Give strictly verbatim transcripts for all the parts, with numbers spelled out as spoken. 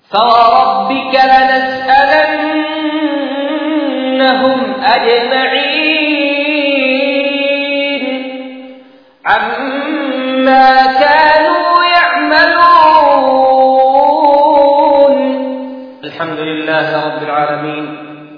فوربك لنسألنهم أجمعين عما كانوا يعملون. الحمد لله رب العالمين،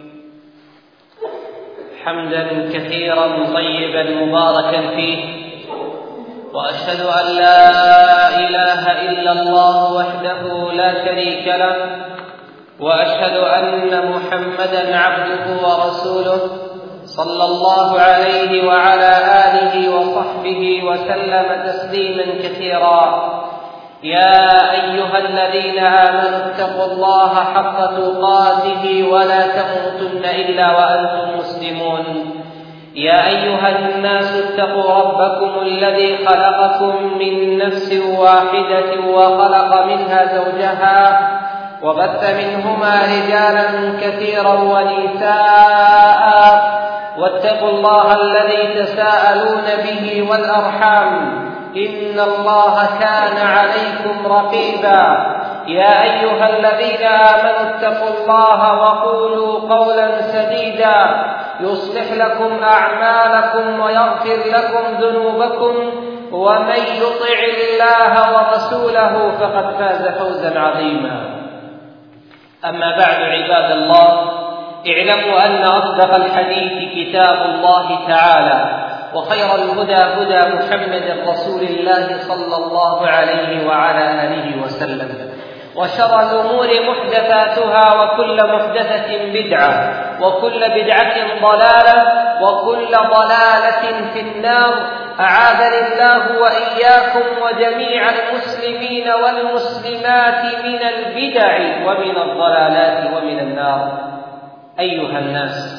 حمدا كثيرا طيبا مباركا فيه، وأشهد أن لا إله إلا الله وحده لا شريك له، وأشهد أن محمدا عبده ورسوله صلى الله عليه وعلى آله وصحبه وسلم تسليما كثيرا. يا أيها الذين آمنوا اتقوا الله حق تقاته ولا تموتن إلا وأنتم مسلمون. يا أيها الناس اتقوا ربكم الذي خلقكم من نفس واحدة وخلق منها زوجها وبث منهما رجالا كثيرا ونساء، واتقوا الله الذي تساءلون به والأرحام إن الله كان عليكم رقيبا. يا أيها الذين آمنوا اتقوا الله وقولوا قولا سديدا يصلح لكم أعمالكم ويغفر لكم ذنوبكم، ومن يطع الله ورسوله فقد فاز فوزا عظيما. أما بعد عباد الله، اعلموا أن أصدق الحديث كتاب الله تعالى، وخير الهدى هدى محمد رسول الله صلى الله عليه وعلى آله وسلم، وشر الأمور محدثاتها، وكل محدثة بدعة، وكل بدعة ضلالة، وكل ضلالة في النار. أعاذني الله وإياكم وجميع المسلمين والمسلمات من البدع ومن الضلالات ومن النار. أيها الناس،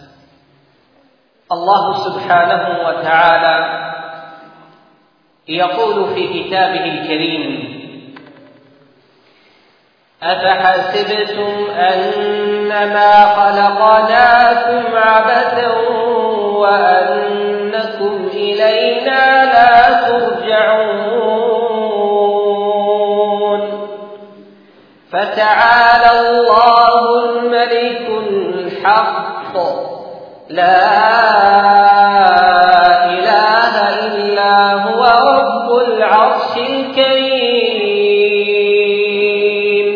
الله سبحانه وتعالى يقول في كتابه الكريم: أفحسبتم أنما خلقناكم عبثا وأنكم إلينا لا ترجعون. فتعالى الله الملك الحق، لا إله إلا هو رب العرش الكريم.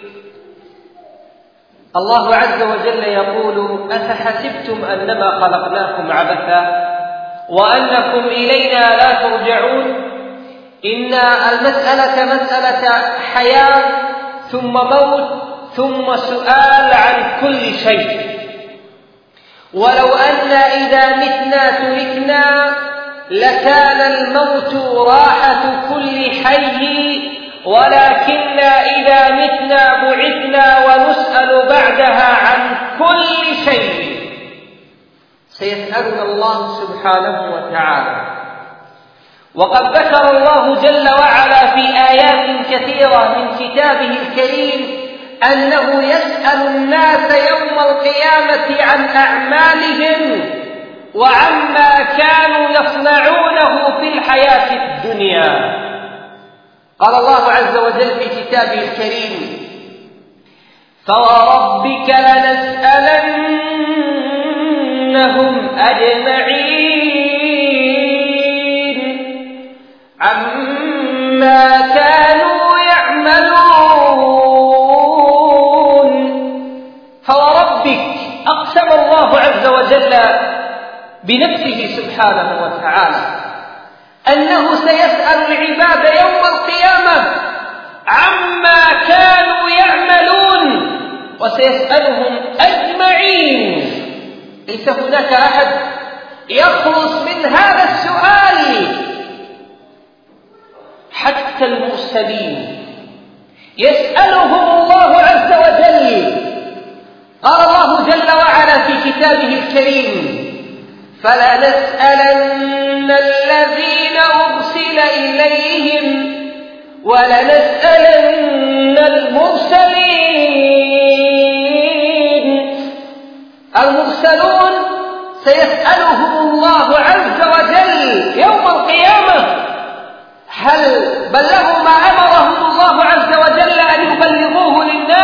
الله عز وجل يقول: أفحسبتم أنما خلقناكم عبثا وأنكم إلينا لا ترجعون. إن المسألة مسألة حياة ثم موت ثم سؤال عن كل شيء. ولو أن إذا متنا تركنا لكان الموت راحة كل حي، ولكن إذا متنا بعثنا ونسأل بعدها عن كل شيء. سيسألنا الله سبحانه وتعالى. وقد ذكر الله جل وعلا في آيات كثيرة من كتابه الكريم أنه يسأل الناس يوم القيامة عن أعمالهم وعما كانوا يصنعونه في الحياة الدنيا. قال الله عز وجل في كتابه الكريم: فوربك لنسألنهم أجمعين عما كانوا يعملون. فوربك، أقسم الله عز وجل بنفسه سبحانه وتعالى أنه سيسأل العباد يوم القيامة عما كانوا يعملون، وسيسألهم أجمعين. ليس هناك أحد يخلص من هذا السؤال. حتى المرسلين يسألهم الله عز وجل. قال الله جل وعلا في كتابه الكريم: فلنسألن الذين أرسل إليهم ولنسألن المرسلين. المرسلون سيسألهم الله عز وجل يوم القيامة هل بلغوا ما أمرهم الله عز وجل أن يبلغوه للناس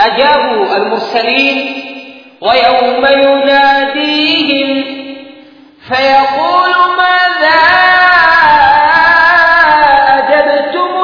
أجابوا المرسلين ويوم يناديهم فيقول ماذا أجبتم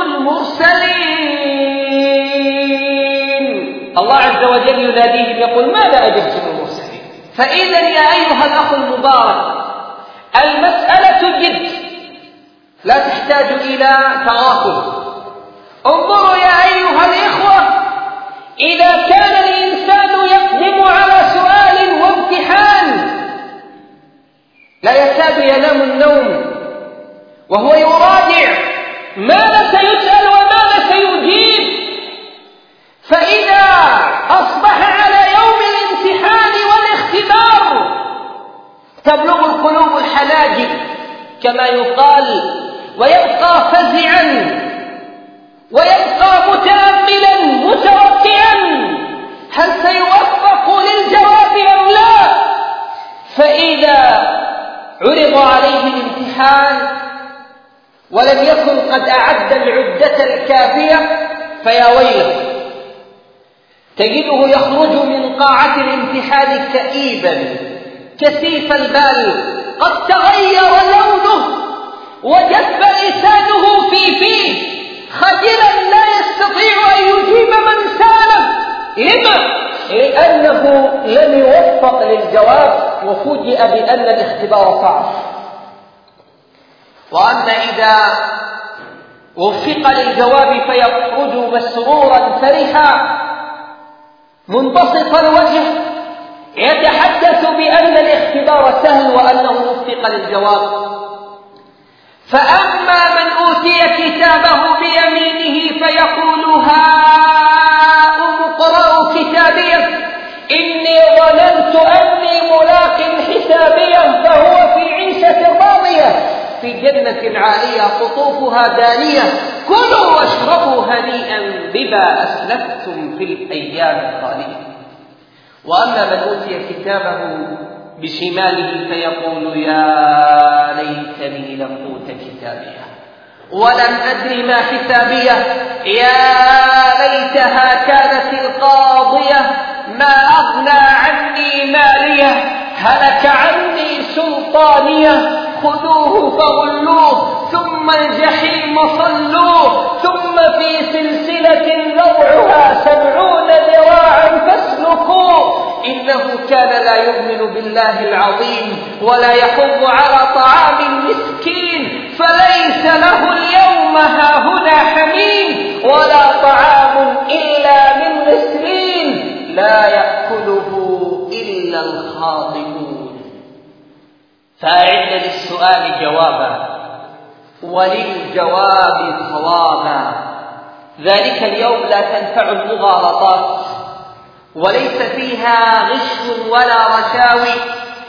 المرسلين. الله عز وجل يناديهم يقول ماذا أجبتم المرسلين. فإذا يا أيها الأخ المبارك المسألة جد لا تحتاج إلى تغافل. انظروا يا أيها الإخوة، إذا كان الإنسان يقدم على سؤال وامتحان لا يكاد ينام النوم وهو يراجع ماذا سيسأل وماذا سيجيب، فإذا أصبح على يوم الامتحان والاختبار تبلغ القلوب الحناجر كما يقال، ويبقى فزعا ويبقى متأملا متوقعا هل سيوفق للجواب أم لا. فإذا عرض عليه الامتحان ولم يكن قد أعد العدة الكافية فيا ويله، تجده يخرج من قاعة الامتحان كئيبا كثيف البال، قد تغير لونه وجف لسانه في فيه خجلا لا يستطيع أن يجيب من سأله. لما؟ لأنه لم يوفق للجواب وفوجئ بأن الاختبار صعب. وأما إذا وفق للجواب فيخرج مسرورا فرحا منبسط الوجه يتحدث بأن الاختبار سهل وأنه وفق للجواب. فأما من أوتي كتابه بيمينه فيقول هاؤم اقرءوا كتابيه إني ظننت أني ملاق حسابيه فهو في عيشة راضية في جنة عالية قطوفها دانية كلوا واشربوا هنيئا بما أسلفتم في الأيام الخالية. وأما من أوتي كتابه بشماله فيقول يا ليتني لم أوت كتابيه ولم أدر ما حسابيه يا ليتها كانت القاضية ما أغنى عني ماليه هلك عني سلطانيه خذوه فغلوه ثم الجحيم صلوه ثم في سلسلة ذرعها سبعون ذراعا فاسلكوه إنه كان لا يؤمن بالله العظيم ولا يحض على طعام المسكين فليس له اليوم هاهنا حميم ولا طعام إلا من غسلين لا يأكله إلا الخاطئون. فأعد للسؤال جوابا وللجواب صوابا. ذلك اليوم لا تنفع المغالطات وليس فيها غش ولا رشاوي.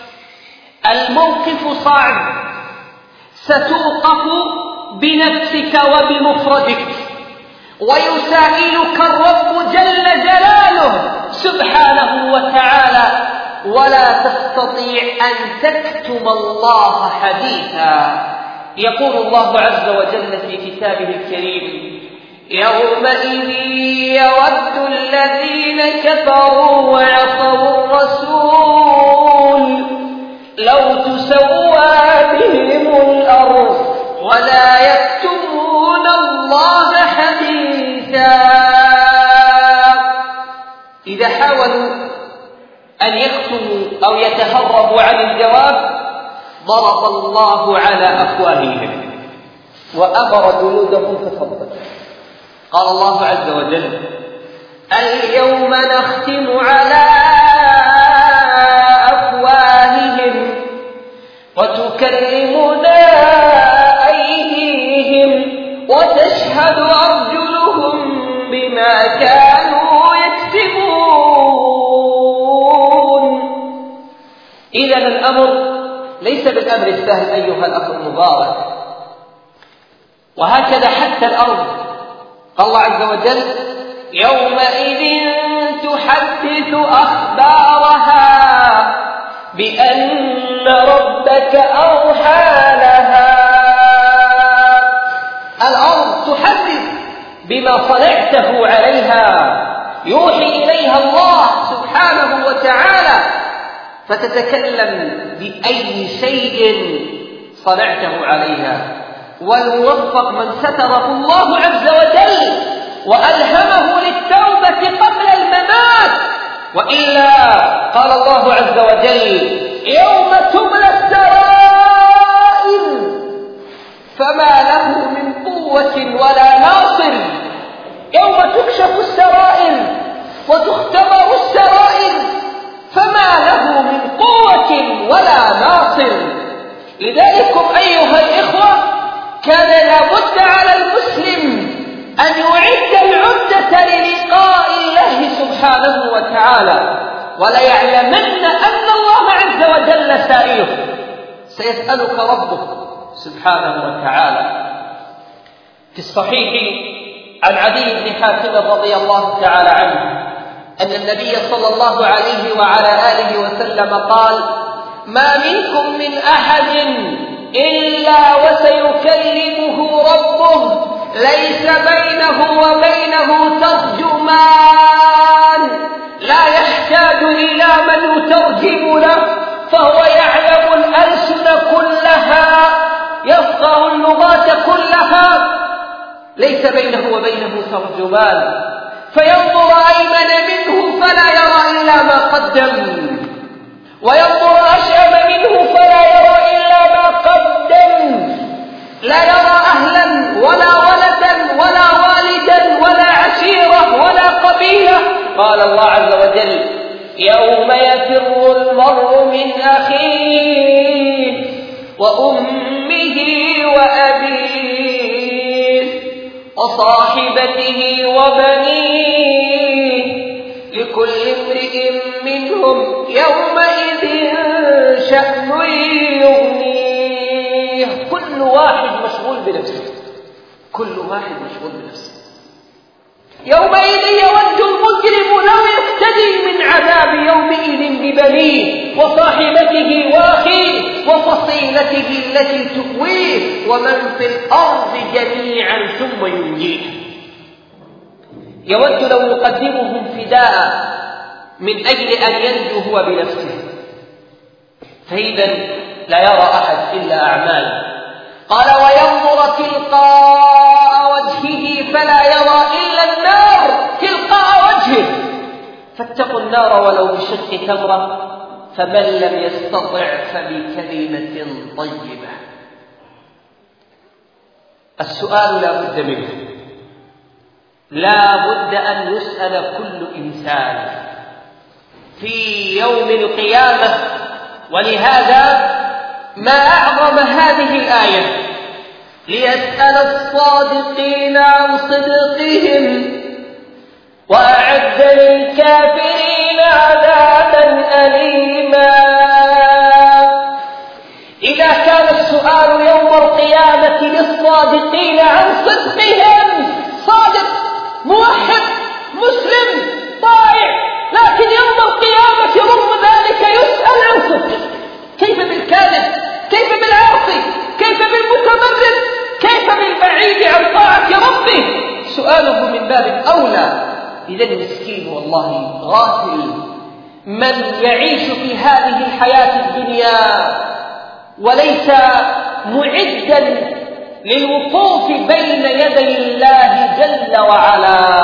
الموقف صعب، ستوقف بنفسك وبمفردك ويسائلك الرب جل جلاله سبحانه وتعالى ولا تستطيع أن تكتم الله حديثا. يقول الله عز وجل في كتابه الكريم يومئذ يود الذين كفروا وعصوا الرسول لو تسوى بهم الأرض ولا يكتمون الله حديثا. إذا حاولوا أن يختموا أو يتهربوا عن الجواب ضرب الله على أفواههم وأمر جلودهم فصدت. قال الله عز وجل اليوم نختم على أفواههم وتكلمنا أيديهم وتشهد أرجلهم بما كانوا يكسبون. إذا الأمر ليس بالأمر السهل أيها الأخ المبارك. وهكذا حتى الأرض قال الله عز وجل يومئذ تحدث أخبارها بأن ربك أوحى لها. الأرض تحدث بما صنعته عليها يوحي إليها الله سبحانه وتعالى، فتتكلم بأي شيء صنعته عليها. والموفق من ستره الله عز وجل وألهمه للتوبة قبل الممات، وإلا قال الله عز وجل: يوم تبلى السرائر فما له من قوة ولا ناصر. يوم تكشف السرائر وتختبر السرائر فما له من قوة ولا ناصر. لذلك أيها الإخوة كان لابد على المسلم أن يعد العدة للقاء الله سبحانه وتعالى، وليعلمن أن الله عز وجل سائله، سيسألك ربك سبحانه وتعالى. في الصحيح عن عدي بن حاتم رضي الله تعالى عنه أن النبي صلى الله عليه وعلى آله وسلم قال: ما منكم من أحد إلا وسيكلمه ربه ليس بينه وبينه ترجمان، لا يحتاج إلى من يترجم له، فهو يعلم الألسن كلها، يفقه اللغات كلها، ليس بينه وبينه ترجمان، فينظر أيمن منه فلا يرى إلا ما قدم، وينظر أشأم منه فلا يرى إلا ما قدم، لا يرى أهلا ولا ولدا ولا والدا ولا عشيرة ولا قبيلة. قال الله عز وجل: يوم يفر المرء من أخيه وأمه وأبيه وصاحبته وبنيه لكل امرئ منهم يومئذ شأن يغنيه. كل واحد مشغول بنفسه، كل واحد مشغول بنفسه. يومئذ يود المجرم لو يفتدي من عذاب يومئذ ببنيه وصاحبته وأخيه وفصيلته التي تؤويه ومن في الأرض جميعا ثم ينجيه. يود لو يقدمهم فداء من أجل أن ينجو هو بنفسه، فإذا لا يرى أحد إلا أعماله. قال: وينظر تلقاء وجهه فلا يرى إلا النار تلقاء وجهه، فاتقوا النار ولو بشق تمرة، فمن لم يستطع فبكلمة طيبة. السؤال لا بد منه، لا بد أن يسأل كل إنسان في يوم القيامة. ولهذا ما أعظم هذه الآية: ليسأل الصادقين عن صدقهم وأعد للكافرين عذابا أليما. إذا كان السؤال يوم القيامة للصادقين عن صدقهم، صادق موحد مسلم طائع، لكن يوم القيامة رغم ذلك يسأل عن صدقه. كيف بالكاذب؟ كيف بالعاصي؟ كيف بالمتمرد؟ كيف بالبعيد عن طاعة ربه؟ سؤاله من باب أولى. إذا المسكين والله غافل من يعيش في هذه الحياة الدنيا وليس معدا للوقوف بين يدي الله جل وعلا.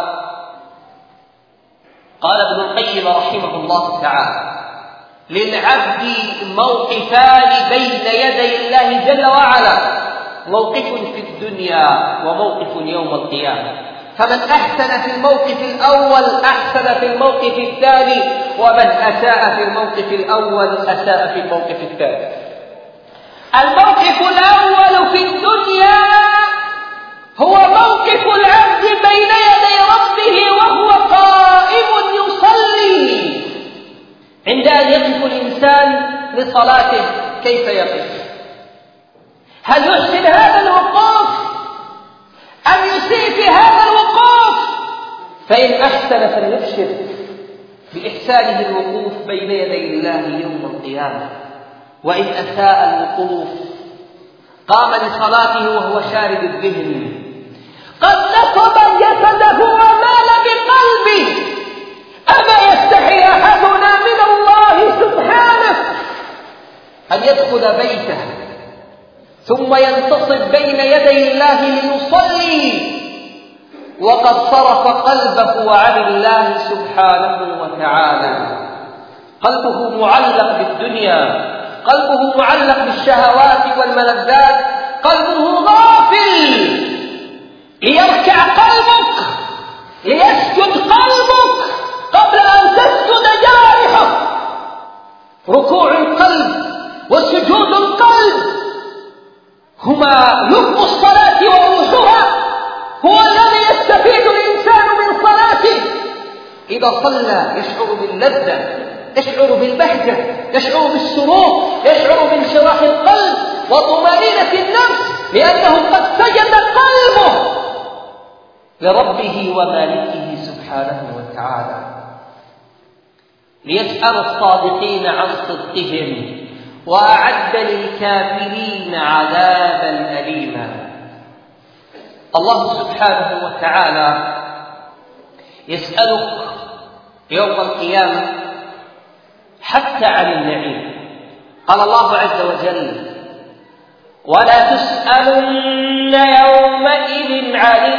قال ابن القيم رحمه الله تعالى: للعبد موقفان بين يدي الله جل وعلا، موقف في الدنيا وموقف يوم القيامة، فمن أحسن في الموقف الأول أحسن في الموقف الثاني، ومن أساء في الموقف الأول أساء في الموقف الثاني. الموقف الأول في الدنيا هو موقف العبد بين يدي ربه وهو قائم يصلي. عند أن يقف الإنسان لصلاته كيف يقف؟ هل يحسن هذا الوقوف أم يسيء في هذا الوقوف؟ فإن أحسن فليبشر بإحسانه الوقوف بين يدي الله يوم القيامة، وإن أساء الوقوف قام لصلاته وهو شارد الذهن، قد نصب جسده ومال بقلبه يدخل بيته ثم ينتصب بين يدي الله ليصلي وقد صرف قلبه عن الله سبحانه وتعالى، قلبه معلق بالدنيا، قلبه معلق بالشهوات والملذات، قلبه غافل. ليركع قلبك، ليسجد قلبك قبل أن تسجد جارحك. ركوع القلب وسجود القلب هما لب الصلاة وروحها، هو الذي يستفيد الإنسان من صلاته. إذا صلى يشعر باللذة، يشعر بالبهجة، يشعر بالسرور، يشعر بانشراح القلب وطمأنينة النفس، لأنه قد سجد قلبه لربه ومالكه سبحانه وتعالى. ليسأل الصادقين عن صدقهم وأعد للكافرين عذابا أليما. الله سبحانه وتعالى يسألك يوم القيامة حتى عن النعيم. قال الله عز وجل: ولا تسألن يومئذ عن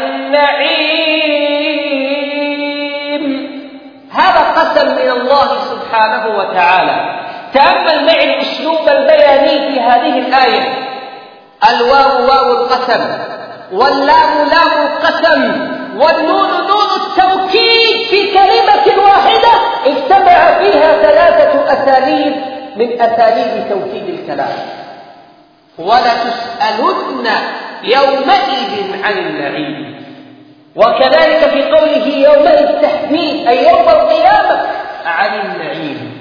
النعيم. هذا قسم من الله سبحانه وتعالى. تأمل معي الأسلوب البياني في هذه الآية. الواو واو القسم، واللام لام القسم، والنون نون التوكيد في كلمة واحدة اجتمع فيها ثلاثة أساليب من أساليب توكيد الكلام. ولا تسألن يومئذ عن النعيم. وكذلك في قوله يومئذ تحديد، أي يوم القيامة، عن النعيم.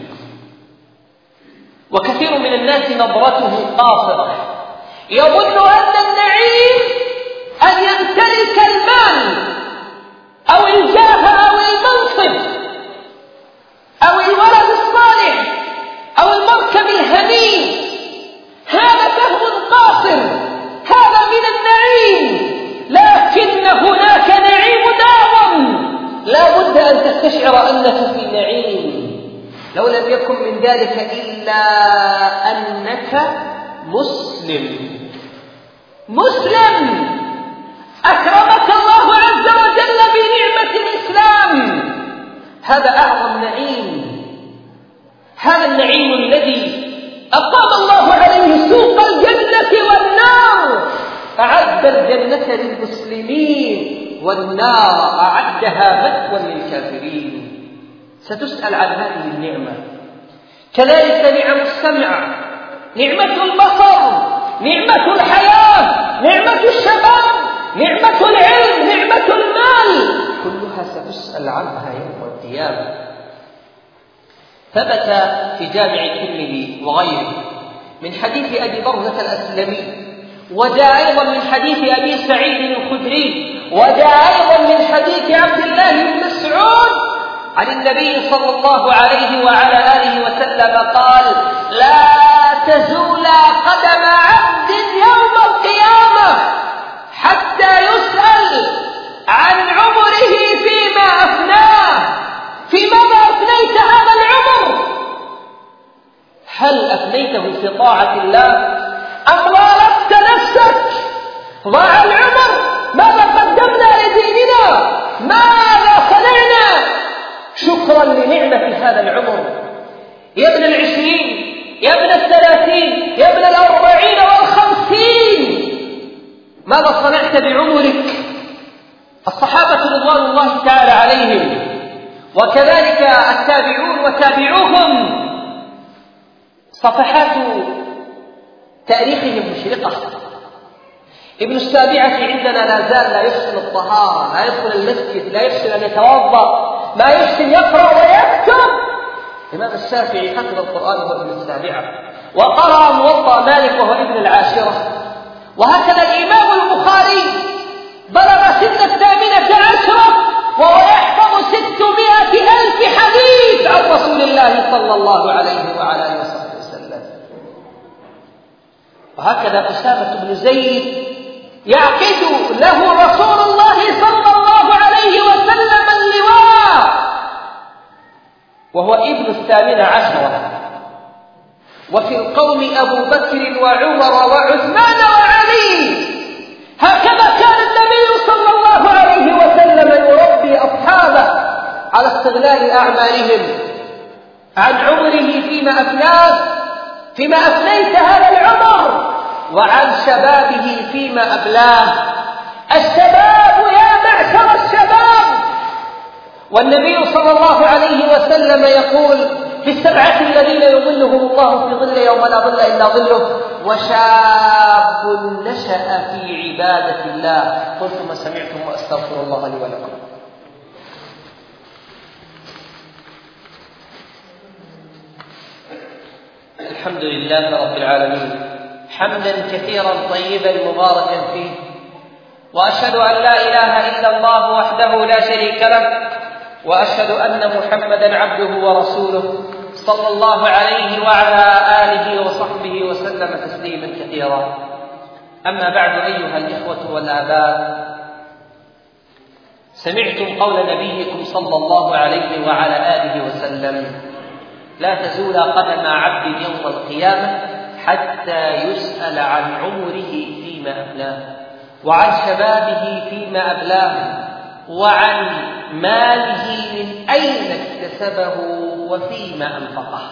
وكثير من الناس نظرته قاصرة، يظن أن النعيم أن يمتلك المال أو الجاه أو المنصب أو الولد الصالح أو المركب الهنيء. هذا فهم قاصر، هذا من النعيم. لكن هناك نعيم دائم، لا بد أن تستشعر أنك في نعيم، لو لم يكن من ذلك إلا أنك مسلم. مسلم أكرمك الله عز وجل بنعمة الإسلام، هذا أعظم نعيم. هذا النعيم الذي أقام الله عليه سوق الجنة والنار. أعد الجنة للمسلمين والنار أعدها مثوى للكافرين. ستسأل عن هذه النعمة. كذلك نعم السمع، نعمة البصر، نعمة الحياة، نعمة الشباب، نعمة العلم، نعمة المال، كلها ستسأل عنها يوم القيامة. ثبت في جامع الترمذي وغيره من حديث أبي برزة الأسلمي، وجاء أيضا من حديث أبي سعيد الخدري، وجاء أيضا من حديث عبد الله بن مسعود عن النبي صلى الله عليه وعلى آله وسلم قال: لا تزول قدم عبد يوم القيامة حتى يسأل عن عمره فيما أفناه. في ماذا أفنيت هذا العمر؟ هل أفنيته في طاعة الله أم غالبت نفسك؟ ضاع العمر، ماذا قدمنا لديننا؟ ماذا صنعنا شكرا لنعمة هذا العمر؟ يا ابن العشرين، يا ابن الثلاثين، يا ابن الأربعين والخمسين، ماذا صنعت بعمرك؟ الصحابة رضوان الله تعالى عليهم، وكذلك التابعون وتابعوهم، صفحات تاريخهم مشرقة. ابن السابعة عندنا لا زال لا يحسن الطهارة، لا يدخل المسجد، لا يحسن أن يتوضأ، ما يحسن يقرأ ويكتب. الإمام الشافعي حفظ القرآن وهو ابن السابعة، وقرأ موطأ مالك وهو ابن العاشرة. وهكذا الإمام البخاري بلغ سن الثامنة عشرة وهو يحفظ ستمائة ألف حديث عن رسول الله صلى الله عليه وعلى آله وسلم. وهكذا أسامة بن زيد يعقد له رسول الله صلى الله عليه وسلم اللواء وهو ابن الثامنة عشرة. وفي القوم أبو بكر وعمر وعثمان وعلي. هكذا كان النبي صلى الله عليه وسلم يربي أصحابه على استغلال أعمالهم عن عمره فيما أفناه فيما أفنيت هذا العمر، وعن شبابه فيما أبلاه. الشباب يا معشر الشباب، والنبي صلى الله عليه وسلم يقول في السبعة الذين يظلهم الله في ظل يوم لا ظل إلا ظله: وشاب نشأ في عبادة الله. قلت ما سمعتم وأستغفر الله لي ولكم. الحمد لله رب العالمين، حمدا كثيرا طيبا مباركا فيه، وأشهد أن لا إله إلا الله وحده لا شريك له، وأشهد أن محمدا عبده ورسوله صلى الله عليه وعلى آله وصحبه وسلم تسليما كثيرا. أما بعد، أيها الإخوة والآباء، سمعتم قول نبيكم صلى الله عليه وعلى آله وسلم: لا تزول قدم عبد يوم القيامة حتى يسأل عن عمره فيما أفناه، وعن شبابه فيما أبلاه، وعن ماله من أين اكتسبه وفيما أنفقه.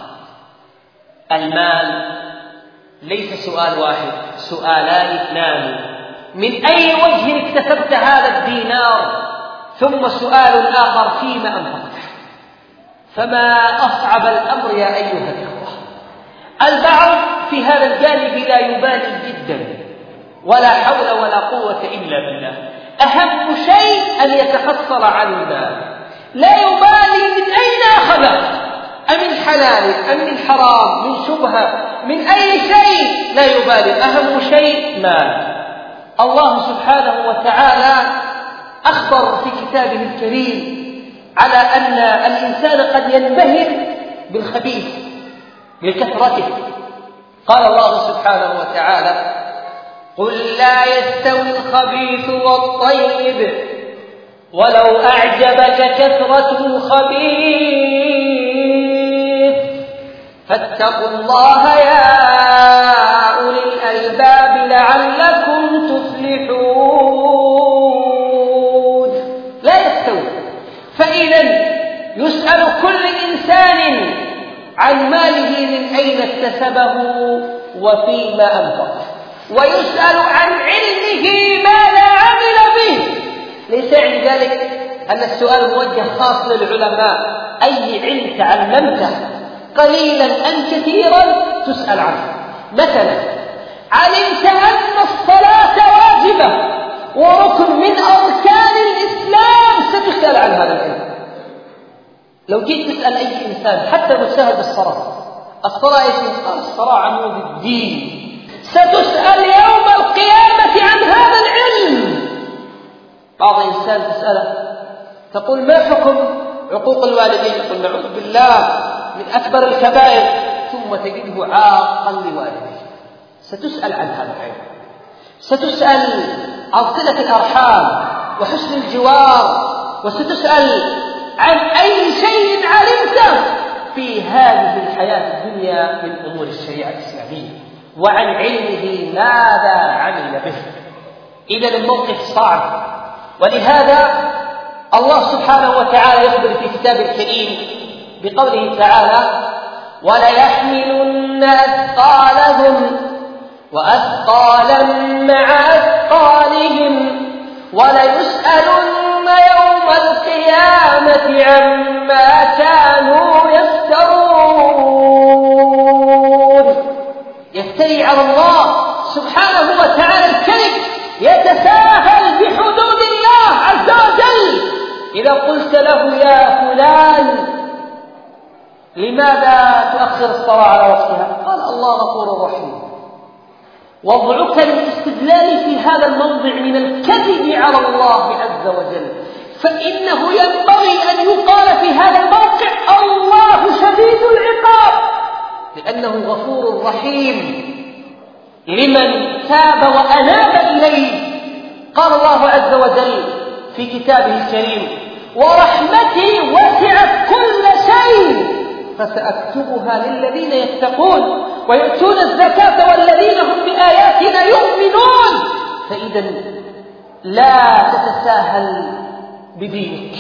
المال ليس سؤال واحد، سؤالان اثنان: من أي وجه اكتسبت هذا الدينار؟ ثم سؤال آخر: فيما أنفقته. فما أصعب الأمر يا أيها الإخوة. البعض في هذا الجانب لا يبالي جدا، ولا حول ولا قوة إلا بالله. أهم شيء أن يتحصل على المال، لا يبالي من أين أخذه، أمن حلال أم من حرام، من شبهة، من أي شيء، لا يبالي. أهم شيء مال. الله سبحانه وتعالى أخبر في كتابه الكريم على أن الإنسان قد ينبهر بالخبيث لكثرته. قال الله سبحانه وتعالى: قل لا يستوي الخبيث والطيب ولو أعجبك كثرة الخبيث فاتقوا الله يا أولي الألباب لعلكم تفلحون. لا يستوي. فإذا يسأل كل إنسان عن ماله من أين اكتسبه وفيما أنفقه، ويسأل عن علمه ماذا عمل به. ليس يعني ذلك أن السؤال موجه خاص للعلماء. أي علم تعلمته قليلا أم كثيرا تسأل عنه. مثلا علمت أن الصلاة واجبة وركن من أركان الإسلام، ستسأل عن هذا العلم. لو جيت تسأل أي إنسان حتى مجتهد بالصلاة: الصلاة إيش؟ قال: الصلاة عمود الدين. ستسأل يوم القيامة عن هذا العلم. بعض إنسان تسأله تقول: ما حكم عقوق الوالدين؟ يقول: نعوذ بالله من أكبر الكبائر. ثم تجده عاقا لوالديه. ستسأل عن هذا العلم. ستسأل عن صلة الأرحام وحسن الجوار، وستسأل عن أي شيء علمته في هذه الحياة الدنيا من أمور الشريعة الإسلامية، وعن علمه ماذا عمل به. إذا الموقف صعب، ولهذا الله سبحانه وتعالى يخبر في كتابه الكريم بقوله تعالى: وليحملن أثقالهم وأثقالا مع أثقالهم وليسألن يوم القيامة عما كانوا يفترون. يفتري على الله سبحانه وتعالى الكذب، يتساهل بحدود الله عز وجل. إذا قلت له: يا فلان لماذا تؤخر الصلاة على وقتها؟ قال: الله غفور رحيم. وضعك للاستدلال في هذا الموضع من الكذب على الله عز وجل، فإنه ينبغي أن يقال في هذا الموقع: الله شديد العقاب، لأنه غفور رحيم لمن تاب وأناب إليه. قال الله عز وجل في كتابه الكريم: ورحمتي وسعت كل شيء فسأكتبها للذين يتقون ويؤتون الزكاة والذين هم بآياتنا يؤمنون. فإذا لا تتساهل بدينك.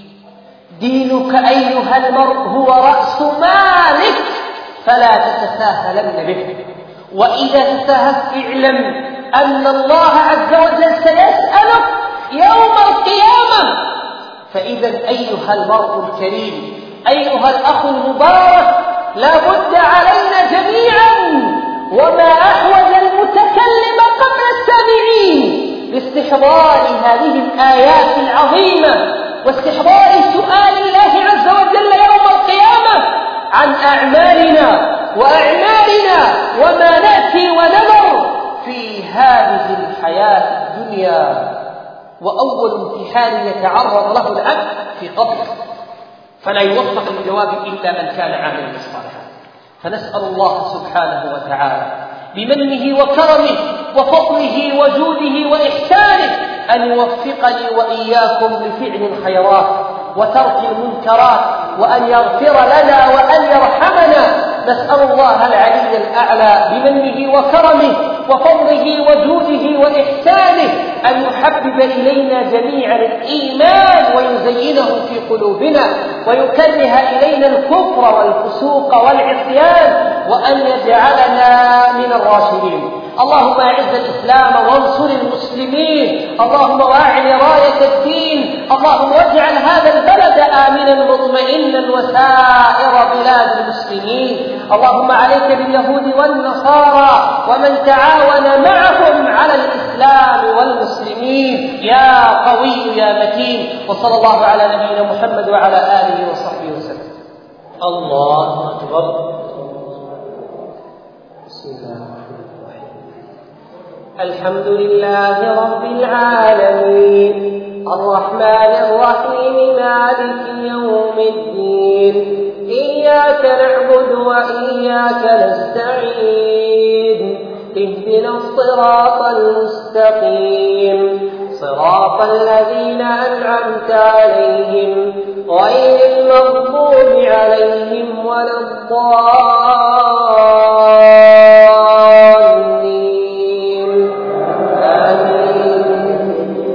دينك أيها المرء هو رأس مالك، فلا تتساهلن به. وإذا تساهلت اعلم أن الله عز وجل سيسألك يوم القيامة. فإذا أيها المرء الكريم، أيها الأخ المبارك، لا بد علينا جميعا وما أحوج المتكلم قبل السامعين لاستحضار هذه الآيات العظيمة واستحضار سؤال الله عز وجل يوم القيامة عن أعمالنا وأعمالنا وما نأتي ونمر في هذه الحياة الدنيا. وأول امتحان يتعرض له العبد في قبره، فلا يوفق الجواب إلا من كان عاملا صالحا. فنسأل الله سبحانه وتعالى بمنه وكرمه وفضله وجوده وإحسانه أن يوفقني وإياكم لفعل الخيرات وترك المنكرات، وأن يغفر لنا وأن يرحمنا. نسأل الله العلي الأعلى بمنه وكرمه وفضله وجوده وإحسانه أن يحبب إلينا جميعا الإيمان ويزينه في قلوبنا، ويكره إلينا الكفر والفسوق والعصيان، وأن يجعلنا من الراشدين. اللهم أعز الإسلام وانصر المسلمين، اللهم واعل راية الدين، اللهم واجعل هذا البلد آمنا مطمئنا وسائر بلاد المسلمين. اللهم عليك باليهود والنصارى ومن تعاون معهم على الإسلام والمسلمين يا قوي يا متين. وصلى الله على نبينا محمد وعلى آله وصحبه وسلم. الله أكبر. بسم الله الرحمن الرحيم. الحمد لله رب العالمين الرحمن الرحيم مالك يوم الدين إياك نعبد وإياك نستعين اهدنا الصراط المستقيم صراط الذين أنعمت عليهم غير المغضوب عليهم ولا الضالين آمين.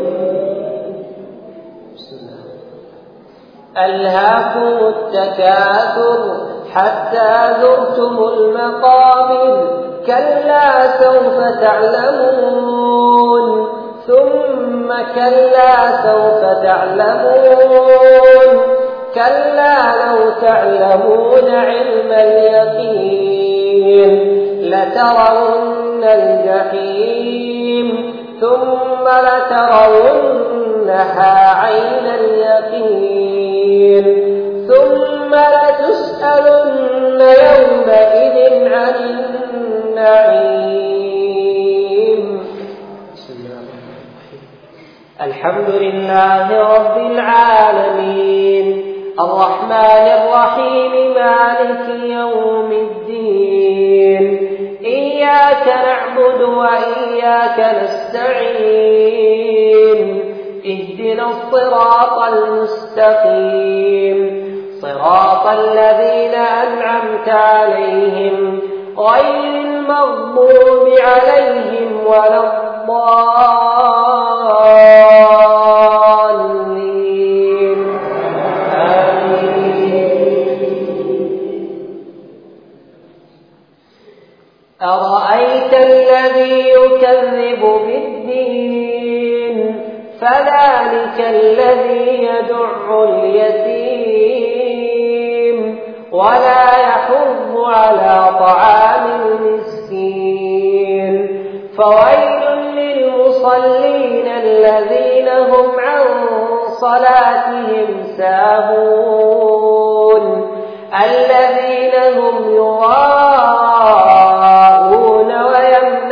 ألهاكم التكاثر حتى زرتم المقابر كلا سوف تعلمون ثم كلا سوف تعلمون كلا لو تعلمون علم اليقين لترون الجحيم ثم لترونها عين اليقين ثم لتسألن يومئذ عن النعيم. الحمد لله رب العالمين الرحمن الرحيم مالك يوم الدين إياك نعبد وإياك نستعين اهدنا الصراط المستقيم صراط الذين أنعمت عليهم غير المغضوب عليهم ولا الضالين آمين. أرأيت الذي يكذب بالدين فذلك الذي يدع اليتيم ولا يحض على طعام المسكين فويل للمصلين الذين هم عن صلاتهم ساهون الذين هم يراءون ويمنعون